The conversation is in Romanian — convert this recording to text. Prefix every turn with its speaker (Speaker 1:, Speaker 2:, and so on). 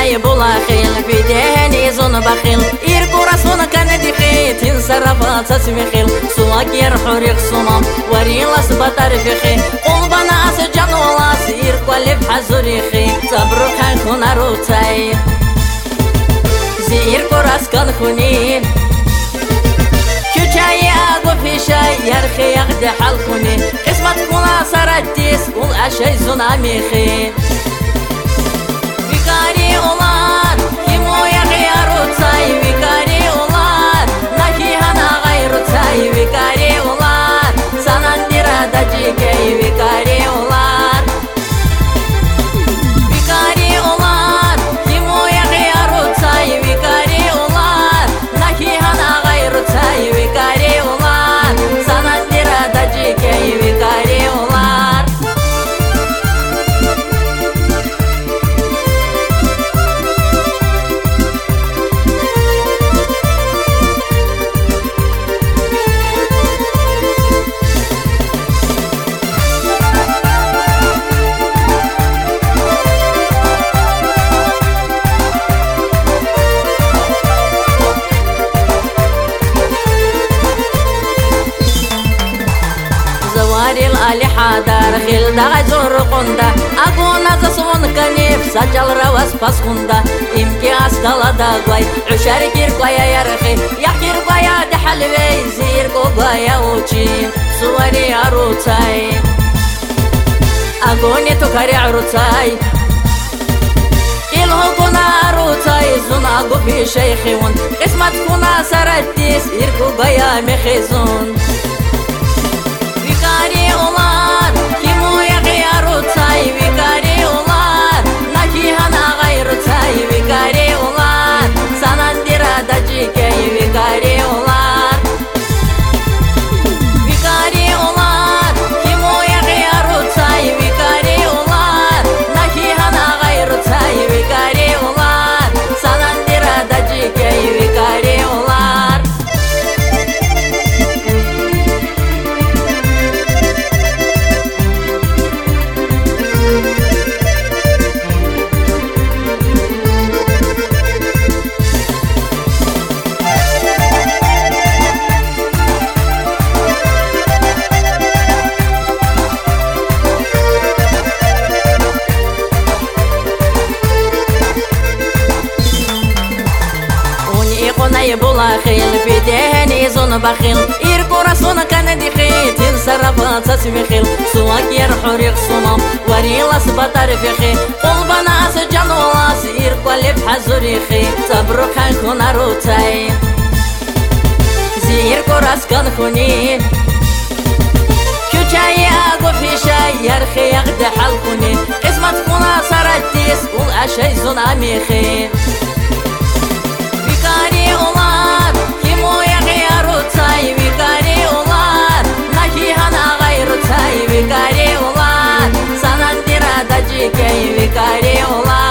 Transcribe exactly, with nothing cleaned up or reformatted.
Speaker 1: يبولا خيل في دهني زون بخيل إيركو رسون كان دي خيل تنصرف تسمي خيل سواك يرحو ريق صمام وريلاس بطر في خيل قلبنا أسجن ولاس إيركو اللي بحزوري خيل تبرو كان كنا روتاي زيركو راس كان خونين كجاي أقو في شاي يرخي يغدي حلقوني قسمت كنا سرديس والأشي زنامي خيل Vikari olan kimo ya gayru tay Vikari olan naki hana gayru tay Vikari olan sanandira da jikay Vikari olan Vikari olan kimo ya gayru tay Vikari olan naki hana gayru tay Vikari olan sanandira da jikay Vikari olan الالي حادار خيل دا زور قندا اكون زسون كنيف سجل رواس فاسكوندا امكي اسدلا دا غاي عشار كير قيا يرخي يحكير قيا دحلوي زير قيا وجي سواري اروتاي اكوني تكاري عروتاي إلهو كنا روتاي زنا قفي شيخون قسمت كنا سرديس إركو قيا مخيزون Vikari olan kimo ya gayru tay Vikari olan naki hana gayru tay Vikari olan sanandira da jikay Vikari olan Vikari olan kimo ya gayru tay Vikari olan naki hana gayru tay Vikari olan sanandira da jikay Vikari olan يبولا خيل في دهني زون بخيل إيركو رسون كان دي خيل تنصرف تسمي خيل سواك يرحو ريق صمام وريلاس بطر في خيل قلبنا أسجن ولاس إيركو اللي بحزوري خيل تبرو كان كنا روتاي زيركو راس كان خونين كجاي أقو في شاي يرخي يغدي حلقوني قسمت كنا سرديس والأشي زنامي خيل Vikari olan kimo ya gayru tay Vikari olan naki hana gayru tay Vikari olan sanandira da jikay Vikari olan